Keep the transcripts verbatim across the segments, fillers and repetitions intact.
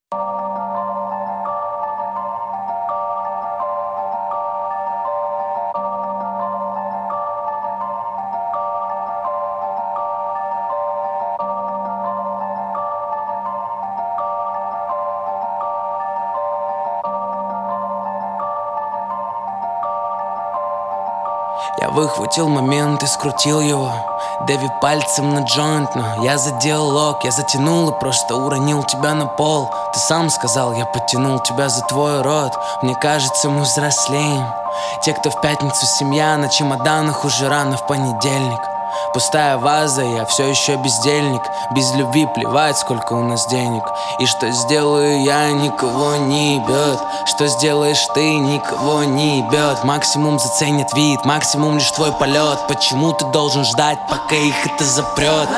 Я выхватил момент и скрутил его, дави пальцем на джойнт, но я задел лок, я затянул и просто уронил тебя на пол. Ты сам сказал, я подтянул тебя за твой рот. Мне кажется, мы взрослеем. Те, кто в пятницу семья, на чемоданах уже рано в понедельник. Пустая ваза, я все еще бездельник. Без любви плевать, сколько у нас денег. И что сделаю я, никого не ебет. Что сделаешь ты, никого не ебет. Максимум заценит вид, максимум лишь твой полет. Почему ты должен ждать, пока их это запрет?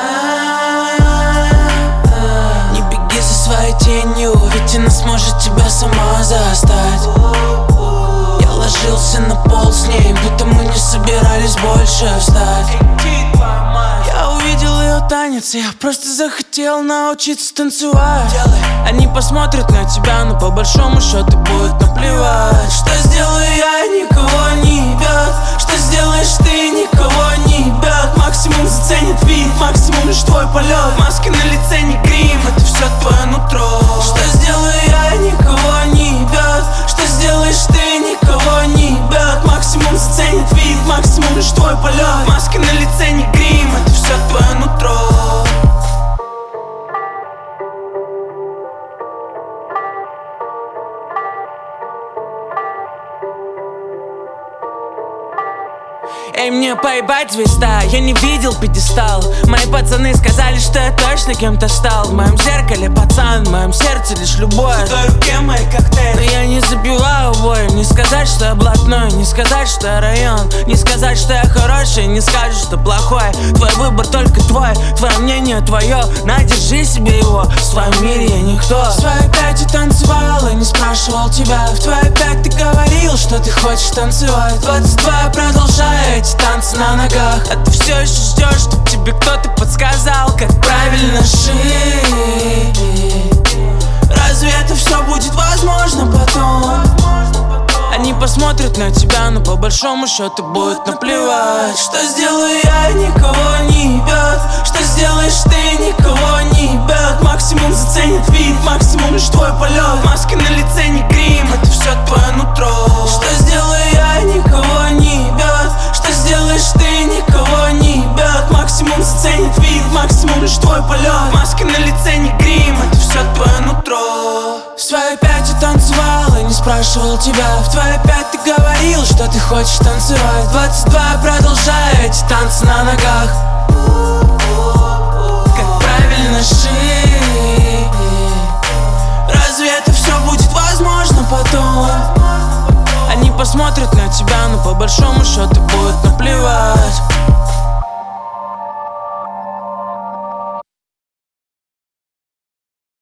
Не беги за своей тенью, ведь она сможет тебя сама застать. Я ложился на пол с ней, будто мы не собирались больше встать. Я увидел ее танец, я просто захотел научиться танцевать. Они посмотрят на тебя, но по большому счету будет наплевать. Что сделаю я, никого не ебет. Что сделаешь ты, никого не ебет. Максимум заценит вид, максимум лишь твой полет. Маски на лице не грим, это все твое нутро. Что сделаю я, никого не ебет. Что сделаешь ты, никого не ебет. Максимум заценит вид, максимум лишь твой полет. Маски на лице не грим, это все твое нутро. Эй, мне поебать звезда, я не видел пьедестал. Мои пацаны сказали, что я точно кем-то стал. В моем зеркале пацан, в моем сердце лишь любовь. В той руке мои коктейли, но я не забиваю бой. Не сказать, что я блатной, не сказать, что я район. Не сказать, что я хороший, не скажешь, что плохой. Твой выбор только твой, твое мнение твое. На, держи себе его, в своем мире я никто. В своей пяти танцевал и не спрашивал тебя. В твоей пять ты говорил, что ты хочешь танцевать. Двадцать два я продолжаю эти танцы на ногах. А ты все еще ждешь, чтоб тебе кто-то подсказал, как правильно жить. Разве это все будет возможно потом? Они посмотрят на тебя, но по большому счету будет наплевать. Что сделаю я, никого не ебет. Что сделаешь ты, никого не ебет. Максимум заценит вид, максимум лишь твой полет. Маски на лице не грим, это все твое нутро. Что сделаю я, никого не ебет. Что сделаешь ты, никого не ебет. Максимум заценит вид, максимум лишь твой полет. Маски на лице не грим, это все твое нутро. В своей пяти танцевал и не спрашивал тебя. В твоей пять ты говорил, что ты хочешь танцевать. Двадцать два я продолжаю эти танцы на ногах. Как правильно жить? Разве это все будет возможно потом? Они посмотрят на тебя, но по большому счету будет наплевать.